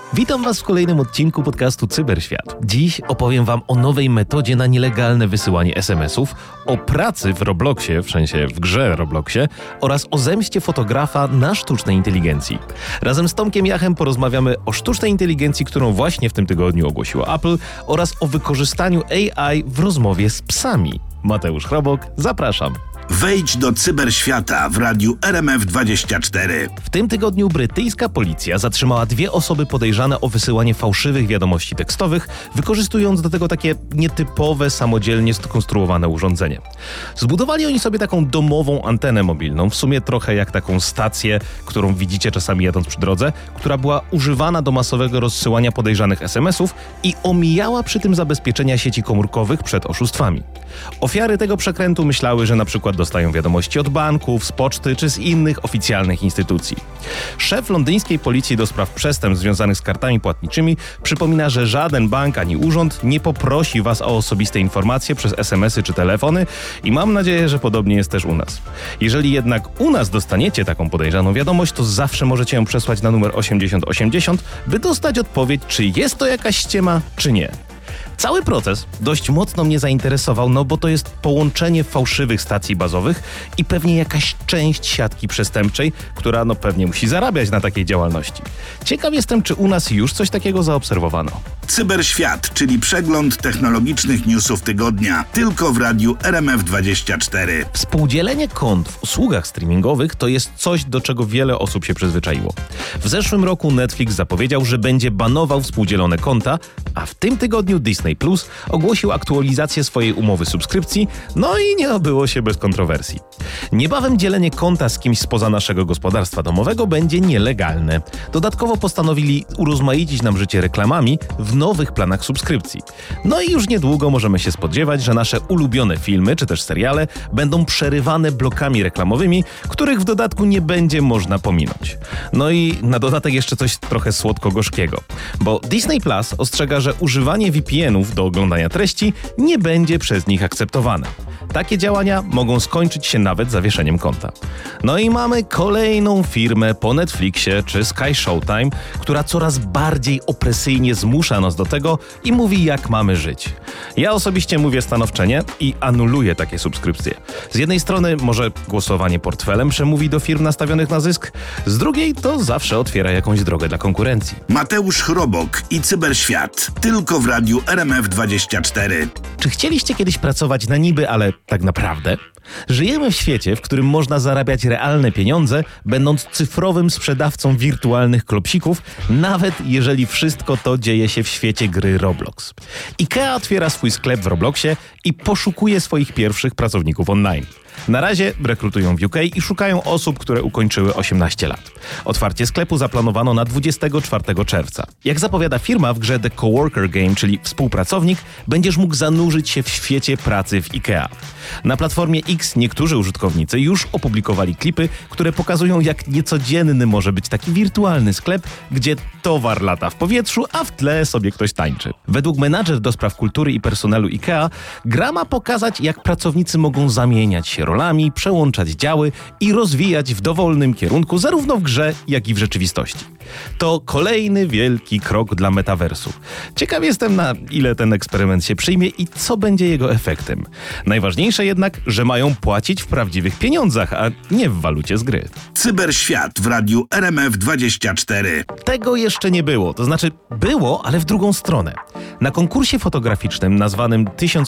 Witam Was w kolejnym odcinku podcastu Cyberświat. Dziś opowiem Wam o nowej metodzie na nielegalne wysyłanie SMS-ów, o pracy w Robloxie, w sensie w grze Robloxie, oraz o zemście fotografa na sztucznej inteligencji. Razem z Tomkiem Jachem porozmawiamy o sztucznej inteligencji, którą właśnie w tym tygodniu ogłosiło Apple, oraz o wykorzystaniu AI w rozmowie z psami. Mateusz Chrobok, zapraszam. Wejdź do cyberświata w radiu RMF24. W tym tygodniu brytyjska policja zatrzymała 2 osoby podejrzane o wysyłanie fałszywych wiadomości tekstowych, wykorzystując do tego takie nietypowe, samodzielnie skonstruowane urządzenie. Zbudowali oni sobie taką domową antenę mobilną, w sumie trochę jak taką stację, którą widzicie czasami jadąc przy drodze, która była używana do masowego rozsyłania podejrzanych SMS-ów i omijała przy tym zabezpieczenia sieci komórkowych przed oszustwami. Ofiary tego przekrętu myślały, że na przykład dostają wiadomości od banków, z poczty czy z innych oficjalnych instytucji. Szef londyńskiej policji do spraw przestępstw związanych z kartami płatniczymi przypomina, że żaden bank ani urząd nie poprosi Was o osobiste informacje przez SMS-y czy telefony i mam nadzieję, że podobnie jest też u nas. Jeżeli jednak u nas dostaniecie taką podejrzaną wiadomość, to zawsze możecie ją przesłać na numer 8080, by dostać odpowiedź, czy jest to jakaś ściema, czy nie. Cały proces dość mocno mnie zainteresował, bo to jest połączenie fałszywych stacji bazowych i pewnie jakaś część siatki przestępczej, która pewnie musi zarabiać na takiej działalności. Ciekaw jestem, czy u nas już coś takiego zaobserwowano. Cyberświat, czyli przegląd technologicznych newsów tygodnia, tylko w radiu RMF24. Współdzielenie kont w usługach streamingowych to jest coś, do czego wiele osób się przyzwyczaiło. W zeszłym roku Netflix zapowiedział, że będzie banował współdzielone konta, a w tym tygodniu Disney Plus ogłosił aktualizację swojej umowy subskrypcji, i nie obyło się bez kontrowersji. Niebawem dzielenie konta z kimś spoza naszego gospodarstwa domowego będzie nielegalne. Dodatkowo postanowili urozmaicić nam życie reklamami w nowych planach subskrypcji. I już niedługo możemy się spodziewać, że nasze ulubione filmy czy też seriale będą przerywane blokami reklamowymi, których w dodatku nie będzie można pominąć. I na dodatek jeszcze coś trochę słodko-gorzkiego, bo Disney Plus ostrzega, że używanie VPN-ów do oglądania treści nie będzie przez nich akceptowane. Takie działania mogą skończyć się nawet zawieszeniem konta. I mamy kolejną firmę po Netflixie czy Sky Showtime, która coraz bardziej opresyjnie zmusza nas do tego i mówi, jak mamy żyć. Ja osobiście mówię stanowczenie i anuluję takie subskrypcje. Z jednej strony może głosowanie portfelem przemówi do firm nastawionych na zysk, z drugiej to zawsze otwiera jakąś drogę dla konkurencji. Mateusz Chrobok i Cyberświat, tylko w radiu RMF24. Czy chcieliście kiedyś pracować na niby, ale tak naprawdę? Żyjemy w świecie, w którym można zarabiać realne pieniądze, będąc cyfrowym sprzedawcą wirtualnych klopsików, nawet jeżeli wszystko to dzieje się w świecie gry Roblox. IKEA otwiera swój sklep w Robloxie i poszukuje swoich pierwszych pracowników online. Na razie rekrutują w UK i szukają osób, które ukończyły 18 lat. Otwarcie sklepu zaplanowano na 24 czerwca. Jak zapowiada firma, w grze The Coworker Game, czyli współpracownik, będziesz mógł zanurzyć się w świecie pracy w IKEA. Na platformie X niektórzy użytkownicy już opublikowali klipy, które pokazują, jak niecodzienny może być taki wirtualny sklep, gdzie towar lata w powietrzu, a w tle sobie ktoś tańczy. Według menadżer do spraw kultury i personelu IKEA gra ma pokazać, jak pracownicy mogą zamieniać się rolami, przełączać działy i rozwijać w dowolnym kierunku zarówno w grze, jak i w rzeczywistości. To kolejny wielki krok dla metaversu. Ciekaw jestem, na ile ten eksperyment się przyjmie i co będzie jego efektem. Najważniejsze jednak, że mają płacić w prawdziwych pieniądzach, a nie w walucie z gry. Cyberświat w radiu RMF24. Tego jeszcze nie było, to znaczy było, ale w drugą stronę. Na konkursie fotograficznym nazwanym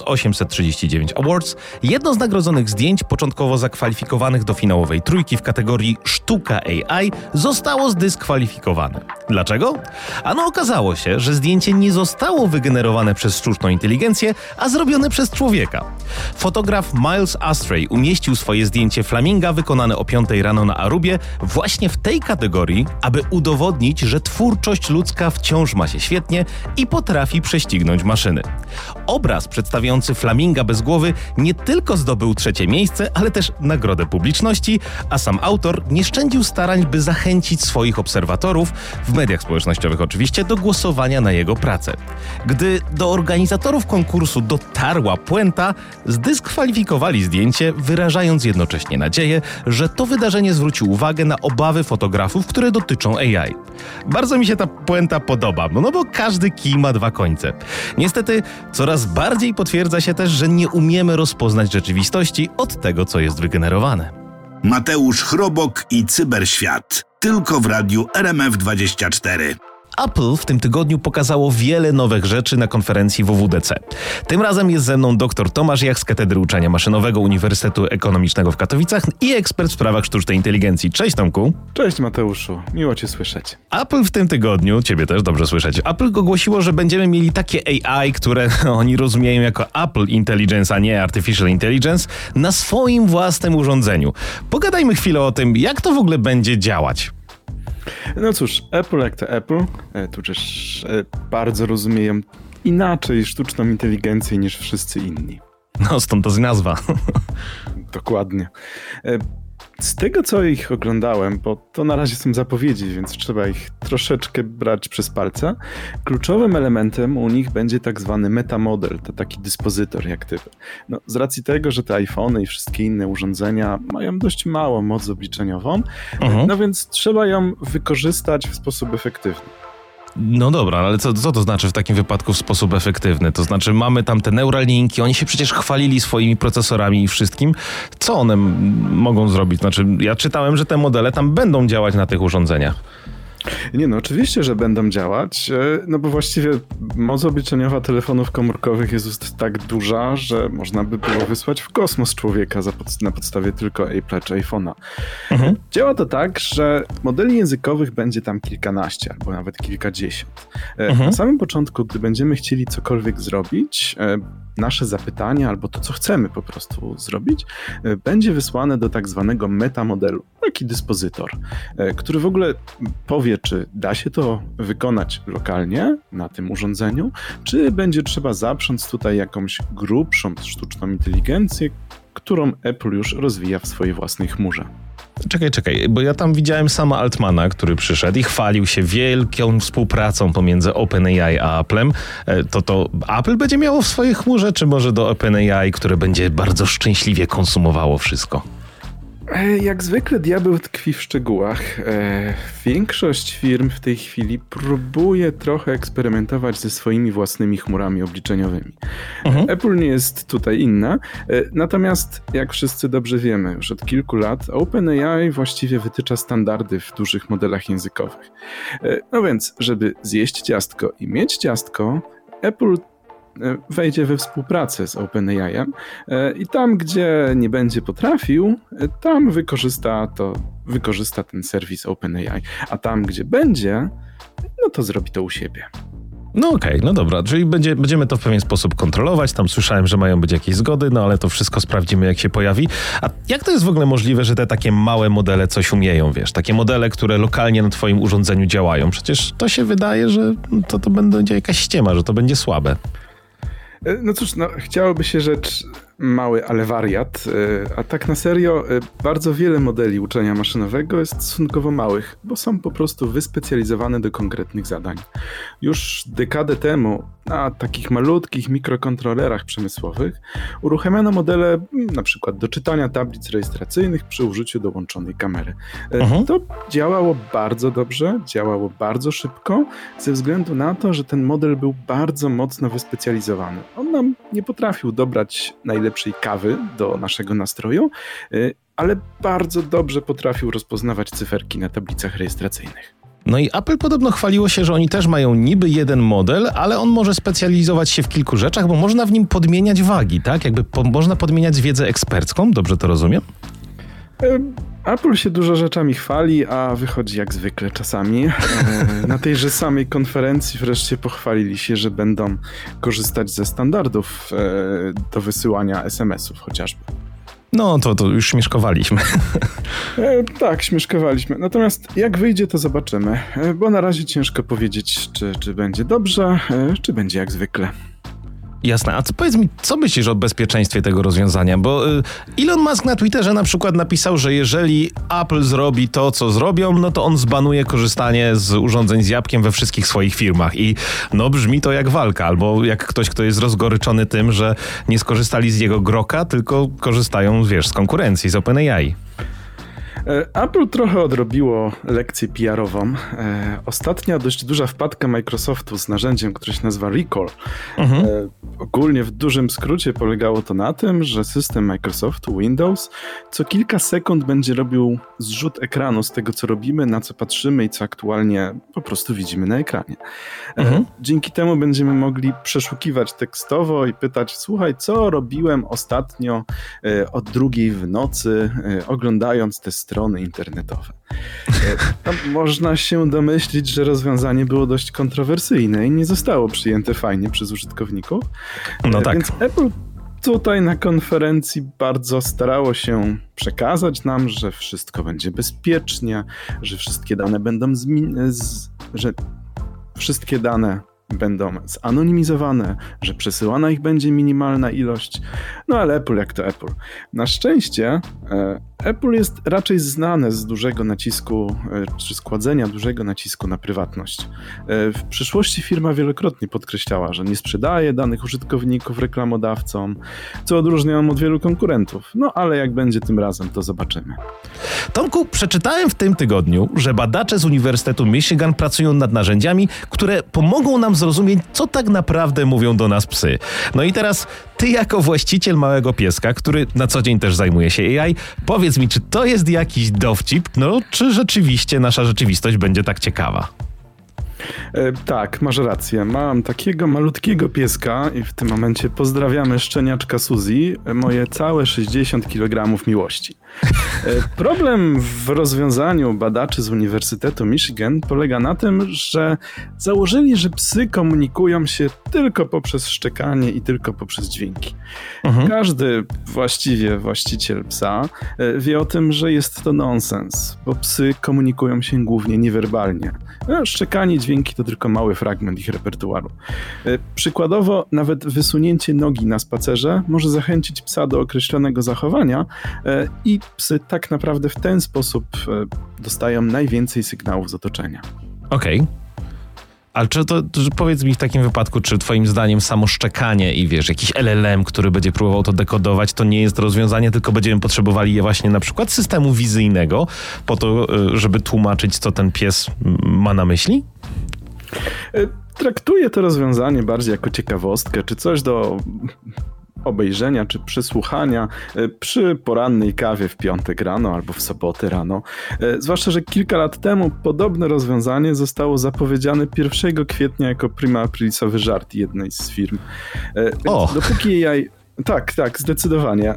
1839 Awards jedno z nagrodzonych zdjęć początkowo zakwalifikowanych do finałowej trójki w kategorii Sztuka AI zostało zdyskwalifikowane. Dlaczego? Okazało się, że zdjęcie nie zostało wygenerowane przez sztuczną inteligencję, a zrobione przez człowieka. Fotograf Miles Astray umieścił swoje zdjęcie flaminga wykonane o 5 rano na Arubie właśnie w tej kategorii, aby udowodnić, że twórczość ludzka wciąż ma się świetnie i potrafi prześcignąć maszyny. Obraz przedstawiający flaminga bez głowy nie tylko zdobył 3. miejsce, pracę, ale też nagrodę publiczności, a sam autor nie szczędził starań, by zachęcić swoich obserwatorów, w mediach społecznościowych oczywiście, do głosowania na jego pracę. Gdy do organizatorów konkursu dotarła puenta, zdyskwalifikowali zdjęcie, wyrażając jednocześnie nadzieję, że to wydarzenie zwróci uwagę na obawy fotografów, które dotyczą AI. Bardzo mi się ta puenta podoba, no bo każdy kij ma dwa końce. Niestety coraz bardziej potwierdza się też, że nie umiemy rozpoznać rzeczywistości od tego, co jest wygenerowane. Mateusz Chrobok i Cyberświat. Tylko w radiu RMF24. Apple w tym tygodniu pokazało wiele nowych rzeczy na konferencji WWDC. Tym razem jest ze mną dr Tomasz Jach z Katedry Uczenia Maszynowego Uniwersytetu Ekonomicznego w Katowicach i ekspert w sprawach sztucznej inteligencji. Cześć Tomku. Cześć Mateuszu, miło Cię słyszeć. Apple w tym tygodniu, Ciebie też dobrze słyszeć, Apple ogłosiło, że będziemy mieli takie AI, które oni rozumieją jako Apple Intelligence, a nie Artificial Intelligence, na swoim własnym urządzeniu. Pogadajmy chwilę o tym, jak to w ogóle będzie działać. No cóż, Apple jak to Apple, tudzież bardzo rozumieją inaczej sztuczną inteligencję niż wszyscy inni. No stąd to nazwa. Dokładnie. Z tego, co ich oglądałem, bo to na razie są zapowiedzi, więc trzeba ich troszeczkę brać przez palce, kluczowym elementem u nich będzie tak zwany metamodel, to taki dyspozytor jak typy. No, z racji tego, że te iPhony i wszystkie inne urządzenia mają dość małą moc obliczeniową, no więc trzeba ją wykorzystać w sposób efektywny. No dobra, ale co to znaczy w takim wypadku w sposób efektywny? To znaczy mamy tam te Neuralinki, oni się przecież chwalili swoimi procesorami i wszystkim. Co one mogą zrobić? Znaczy ja czytałem, że te modele tam będą działać na tych urządzeniach. Nie no, oczywiście, że będą działać, no bo właściwie moc obliczeniowa telefonów komórkowych jest tak duża, że można by było wysłać w kosmos człowieka na podstawie tylko Apple'a czy iPhone'a. Działa to tak, że modeli językowych będzie tam kilkanaście albo nawet kilkadziesiąt. Na samym początku, gdy będziemy chcieli cokolwiek zrobić, nasze zapytanie albo to, co chcemy po prostu zrobić, będzie wysłane do tak zwanego metamodelu, taki dyspozytor, który w ogóle powie, czy da się to wykonać lokalnie na tym urządzeniu, czy będzie trzeba zaprząc tutaj jakąś grubszą sztuczną inteligencję, którą Apple już rozwija w swojej własnej chmurze. Czekaj, bo ja tam widziałem sama Altmana, który przyszedł i chwalił się wielką współpracą pomiędzy OpenAI a Applem. To Apple będzie miało w swojej chmurze, czy może do OpenAI, które będzie bardzo szczęśliwie konsumowało wszystko? Jak zwykle diabeł tkwi w szczegółach. Większość firm w tej chwili próbuje trochę eksperymentować ze swoimi własnymi chmurami obliczeniowymi. Apple nie jest tutaj inna, natomiast jak wszyscy dobrze wiemy, już od kilku lat OpenAI właściwie wytycza standardy w dużych modelach językowych. No więc, żeby zjeść ciastko i mieć ciastko, Apple wejdzie we współpracę z OpenAI i tam, gdzie nie będzie potrafił, tam wykorzysta ten serwis OpenAI, a tam, gdzie będzie, no to zrobi to u siebie. No okej, no dobra, czyli będziemy to w pewien sposób kontrolować, tam słyszałem, że mają być jakieś zgody, no ale to wszystko sprawdzimy, jak się pojawi. A jak to jest w ogóle możliwe, że te takie małe modele coś umieją, wiesz, takie modele, które lokalnie na twoim urządzeniu działają? Przecież to się wydaje, że to będzie jakaś ściema, że to będzie słabe. No cóż, chciałoby się rzecz mały, ale wariat, a tak na serio bardzo wiele modeli uczenia maszynowego jest stosunkowo małych, bo są po prostu wyspecjalizowane do konkretnych zadań. Już dekadę temu na takich malutkich mikrokontrolerach przemysłowych uruchomiono modele na przykład do czytania tablic rejestracyjnych przy użyciu dołączonej kamery. To działało bardzo dobrze, działało bardzo szybko, ze względu na to, że ten model był bardzo mocno wyspecjalizowany. On nam nie potrafił dobrać najlepszej kawy do naszego nastroju, ale bardzo dobrze potrafił rozpoznawać cyferki na tablicach rejestracyjnych. No i Apple podobno chwaliło się, że oni też mają niby jeden model, ale on może specjalizować się w kilku rzeczach, bo można w nim podmieniać wagi, tak? Jakby można podmieniać wiedzę ekspercką, dobrze to rozumiem? Apple się dużo rzeczami chwali, a wychodzi jak zwykle czasami. Na tejże samej konferencji wreszcie pochwalili się, że będą korzystać ze standardów do wysyłania SMS-ów chociażby. No to już śmieszkowaliśmy. Tak, śmieszkowaliśmy. Natomiast jak wyjdzie, to zobaczymy. Bo na razie ciężko powiedzieć, czy będzie dobrze, czy będzie jak zwykle. Jasne, a powiedz mi, co myślisz o bezpieczeństwie tego rozwiązania? Bo Elon Musk na Twitterze na przykład napisał, że jeżeli Apple zrobi to, co zrobią, no to on zbanuje korzystanie z urządzeń z jabłkiem we wszystkich swoich firmach. I no brzmi to jak walka, albo jak ktoś, kto jest rozgoryczony tym, że nie skorzystali z jego groka, tylko korzystają, z konkurencji, z OpenAI. Apple trochę odrobiło lekcję PR-ową. Ostatnia dość duża wpadka Microsoftu z narzędziem, które się nazywa Recall. Ogólnie w dużym skrócie polegało to na tym, że system Microsoftu, Windows, co kilka sekund będzie robił zrzut ekranu z tego, co robimy, na co patrzymy i co aktualnie po prostu widzimy na ekranie. Dzięki temu będziemy mogli przeszukiwać tekstowo i pytać, słuchaj, co robiłem ostatnio o 2:00 w nocy, oglądając te strony internetowe. Można się domyślić, że rozwiązanie było dość kontrowersyjne i nie zostało przyjęte fajnie przez użytkowników. No tak. Więc Apple tutaj na konferencji bardzo starało się przekazać nam, że wszystko będzie bezpiecznie, że wszystkie dane będą będą zanonimizowane, że przesyłana ich będzie minimalna ilość. No ale Apple jak to Apple. Na szczęście Apple jest raczej znane z dużego nacisku, czy składzenia dużego nacisku na prywatność. W przyszłości firma wielokrotnie podkreślała, że nie sprzedaje danych użytkowników reklamodawcom, co odróżnia ją od wielu konkurentów. No ale jak będzie tym razem, to zobaczymy. Tomku, przeczytałem w tym tygodniu, że badacze z Uniwersytetu Michigan pracują nad narzędziami, które pomogą nam zrozumieć, co tak naprawdę mówią do nas psy. No i teraz ty jako właściciel małego pieska, który na co dzień też zajmuje się AI, powiedz mi, czy to jest jakiś dowcip, czy rzeczywiście nasza rzeczywistość będzie tak ciekawa? Tak, masz rację. Mam takiego malutkiego pieska i w tym momencie pozdrawiamy szczeniaczka Suzy, moje całe 60 kg miłości. Problem w rozwiązaniu badaczy z Uniwersytetu Michigan polega na tym, że założyli, że psy komunikują się tylko poprzez szczekanie i tylko poprzez dźwięki. Każdy właściwie właściciel psa wie o tym, że jest to nonsens, bo psy komunikują się głównie niewerbalnie. Szczekanie i dźwięki to tylko mały fragment ich repertuaru. Przykładowo, nawet wysunięcie nogi na spacerze może zachęcić psa do określonego zachowania i psy tak naprawdę w ten sposób dostają najwięcej sygnałów z otoczenia. Okej. Ale powiedz mi w takim wypadku, czy twoim zdaniem samo szczekanie i jakiś LLM, który będzie próbował to dekodować, to nie jest rozwiązanie, tylko będziemy potrzebowali je właśnie na przykład systemu wizyjnego po to, żeby tłumaczyć, co ten pies ma na myśli? Traktuję to rozwiązanie bardziej jako ciekawostkę, czy coś do obejrzenia czy przysłuchania przy porannej kawie w piątek rano albo w sobotę rano. Zwłaszcza, że kilka lat temu podobne rozwiązanie zostało zapowiedziane 1 kwietnia jako prima aprilisowy żart jednej z firm. Dopóki AI... Tak, zdecydowanie.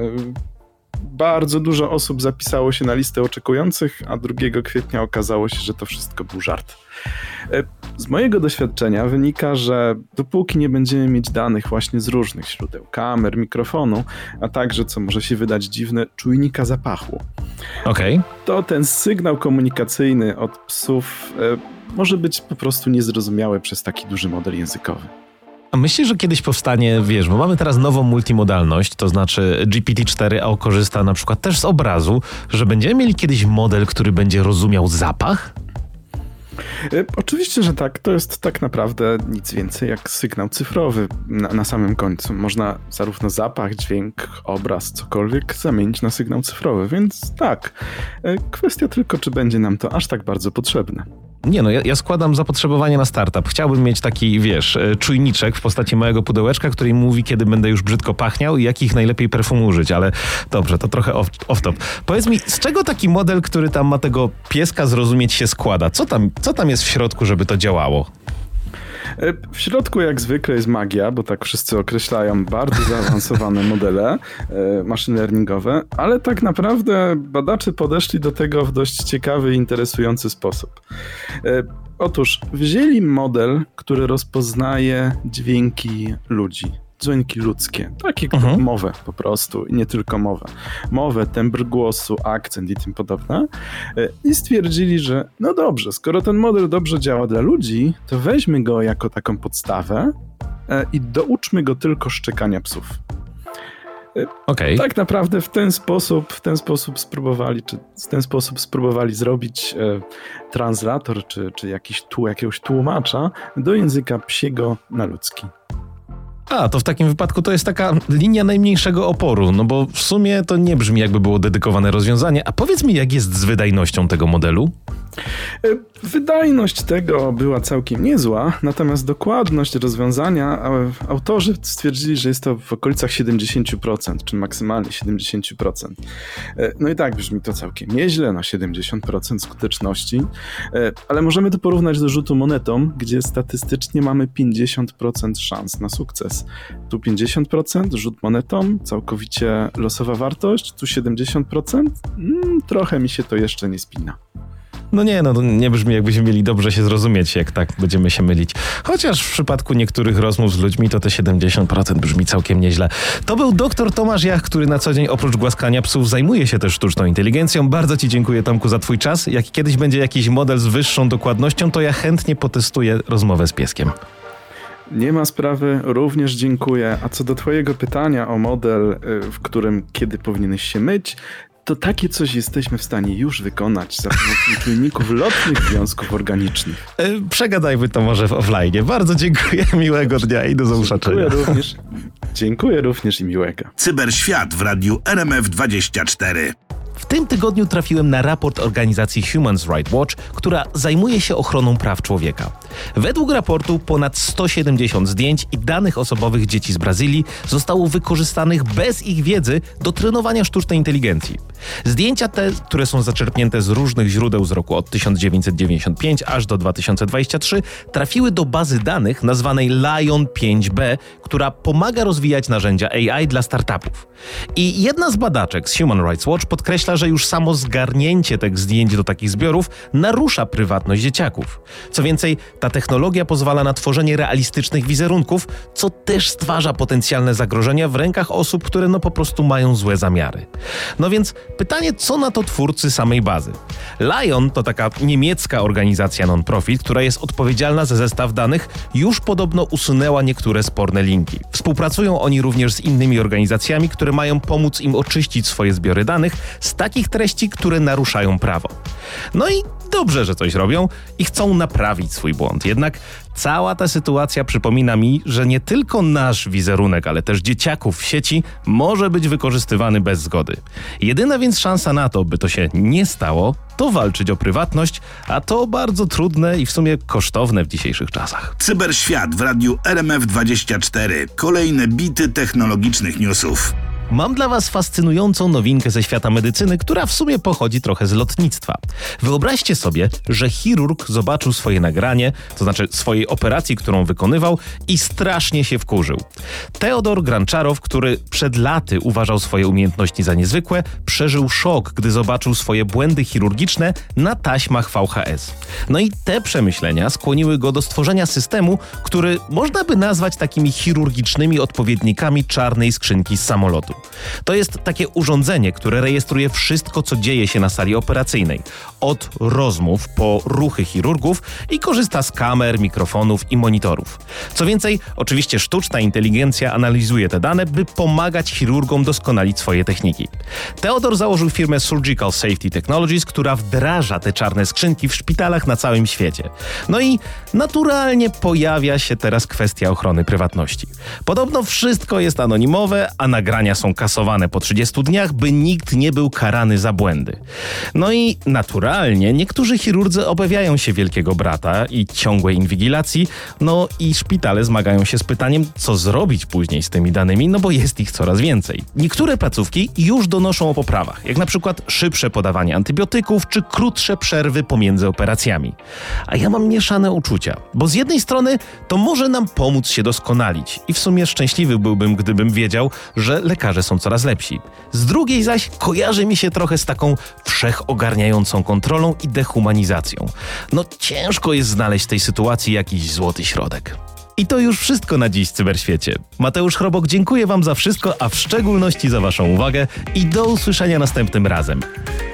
Bardzo dużo osób zapisało się na listę oczekujących, a 2 kwietnia okazało się, że to wszystko był żart. Z mojego doświadczenia wynika, że dopóki nie będziemy mieć danych właśnie z różnych źródeł, kamer, mikrofonu, a także, co może się wydać dziwne, czujnika zapachu, to ten sygnał komunikacyjny od psów może być po prostu niezrozumiały przez taki duży model językowy. A myślisz, że kiedyś powstanie, bo mamy teraz nową multimodalność, to znaczy GPT-4 korzysta na przykład też z obrazu, że będziemy mieli kiedyś model, który będzie rozumiał zapach? Oczywiście, że tak. To jest tak naprawdę nic więcej jak sygnał cyfrowy na samym końcu. Można zarówno zapach, dźwięk, obraz, cokolwiek zamienić na sygnał cyfrowy, więc tak. Kwestia tylko, czy będzie nam to aż tak bardzo potrzebne. Nie ja składam zapotrzebowanie na startup. Chciałbym mieć taki, czujniczek w postaci małego pudełeczka, który mówi, kiedy będę już brzydko pachniał i jakich najlepiej perfum użyć, ale dobrze, to trochę off-top. Powiedz mi, z czego taki model, który tam ma tego pieska zrozumieć, się składa? Co tam jest w środku, żeby to działało? W środku jak zwykle jest magia, bo tak wszyscy określają bardzo zaawansowane modele machine learningowe, ale tak naprawdę badacze podeszli do tego w dość ciekawy i interesujący sposób. Otóż wzięli model, który rozpoznaje dźwięki ludzi. Dźwięki ludzkie, takie jak mowę po prostu i nie tylko mowę. Mowę, tembr głosu, akcent i tym podobne. I stwierdzili, że no dobrze, skoro ten model dobrze działa dla ludzi, to weźmy go jako taką podstawę i douczmy go tylko szczekania psów. Okay. Tak naprawdę w ten sposób spróbowali zrobić translator czy jakiegoś tłumacza do języka psiego na ludzki. A, to w takim wypadku to jest taka linia najmniejszego oporu, no bo w sumie to nie brzmi jakby było dedykowane rozwiązanie. A powiedz mi, jak jest z wydajnością tego modelu? Wydajność tego była całkiem niezła, natomiast dokładność rozwiązania autorzy stwierdzili, że jest to w okolicach 70%, czy maksymalnie 70%. No i tak brzmi to całkiem nieźle, na 70% skuteczności, ale możemy to porównać do rzutu monetą, gdzie statystycznie mamy 50% szans na sukces. Tu 50%, rzut monetą, całkowicie losowa wartość, tu 70%, trochę mi się to jeszcze nie spina. No nie brzmi, jakbyśmy mieli dobrze się zrozumieć, jak tak będziemy się mylić. Chociaż w przypadku niektórych rozmów z ludźmi to te 70% brzmi całkiem nieźle. To był dr Tomasz Jach, który na co dzień oprócz głaskania psów zajmuje się też sztuczną inteligencją. Bardzo Ci dziękuję, Tomku, za Twój czas. Jak kiedyś będzie jakiś model z wyższą dokładnością, to ja chętnie potestuję rozmowę z pieskiem. Nie ma sprawy, również dziękuję. A co do twojego pytania o model, w którym kiedy powinieneś się myć, to takie coś jesteśmy w stanie już wykonać za pomocą czujników lotnych związków organicznych. Przegadajmy to może w offline. Bardzo dziękuję, miłego dnia i do zobaczenia. Dziękuję również i miłego. Cyberświat w radiu RMF24. W tym tygodniu trafiłem na raport organizacji Human Rights Watch, która zajmuje się ochroną praw człowieka. Według raportu ponad 170 zdjęć i danych osobowych dzieci z Brazylii zostało wykorzystanych bez ich wiedzy do trenowania sztucznej inteligencji. Zdjęcia te, które są zaczerpnięte z różnych źródeł z roku od 1995 aż do 2023, trafiły do bazy danych nazwanej Lion 5B, która pomaga rozwijać narzędzia AI dla startupów. I jedna z badaczek z Human Rights Watch podkreśla, że już samo zgarnięcie tych zdjęć do takich zbiorów narusza prywatność dzieciaków. Co więcej, ta technologia pozwala na tworzenie realistycznych wizerunków, co też stwarza potencjalne zagrożenia w rękach osób, które po prostu mają złe zamiary. No więc pytanie, co na to twórcy samej bazy? Lion to taka niemiecka organizacja non-profit, która jest odpowiedzialna za zestaw danych, już podobno usunęła niektóre sporne linki. Współpracują oni również z innymi organizacjami, które mają pomóc im oczyścić swoje zbiory danych z takich treści, które naruszają prawo. No i dobrze, że coś robią i chcą naprawić swój błąd. Jednak cała ta sytuacja przypomina mi, że nie tylko nasz wizerunek, ale też dzieciaków w sieci może być wykorzystywany bez zgody. Jedyna więc szansa na to, by to się nie stało, to walczyć o prywatność, a to bardzo trudne i w sumie kosztowne w dzisiejszych czasach. Cyberświat w radiu RMF24. Kolejne bity technologicznych newsów. Mam dla Was fascynującą nowinkę ze świata medycyny, która w sumie pochodzi trochę z lotnictwa. Wyobraźcie sobie, że chirurg zobaczył swoje nagranie, to znaczy swojej operacji, którą wykonywał i strasznie się wkurzył. Teodor Granczarow, który przed laty uważał swoje umiejętności za niezwykłe, przeżył szok, gdy zobaczył swoje błędy chirurgiczne na taśmach VHS. No i te przemyślenia skłoniły go do stworzenia systemu, który można by nazwać takimi chirurgicznymi odpowiednikami czarnej skrzynki z samolotu. To jest takie urządzenie, które rejestruje wszystko, co dzieje się na sali operacyjnej. Od rozmów po ruchy chirurgów i korzysta z kamer, mikrofonów i monitorów. Co więcej, oczywiście sztuczna inteligencja analizuje te dane, by pomagać chirurgom doskonalić swoje techniki. Teodor założył firmę Surgical Safety Technologies, która wdraża te czarne skrzynki w szpitalach na całym świecie. No i naturalnie pojawia się teraz kwestia ochrony prywatności. Podobno wszystko jest anonimowe, a nagrania są kasowane po 30 dniach, by nikt nie był karany za błędy. No i naturalnie niektórzy chirurdzy obawiają się Wielkiego Brata i ciągłej inwigilacji, no i szpitale zmagają się z pytaniem, co zrobić później z tymi danymi, no bo jest ich coraz więcej. Niektóre placówki już donoszą o poprawach, jak na przykład szybsze podawanie antybiotyków czy krótsze przerwy pomiędzy operacjami. A ja mam mieszane uczucia, bo z jednej strony to może nam pomóc się doskonalić i w sumie szczęśliwy byłbym, gdybym wiedział, że lekarze są coraz lepsi. Z drugiej zaś kojarzy mi się trochę z taką wszechogarniającą kontrolą i dehumanizacją. No ciężko jest znaleźć w tej sytuacji jakiś złoty środek. I to już wszystko na dziś w Cyberświecie. Mateusz Chrobok, dziękuję Wam za wszystko, a w szczególności za Waszą uwagę i do usłyszenia następnym razem.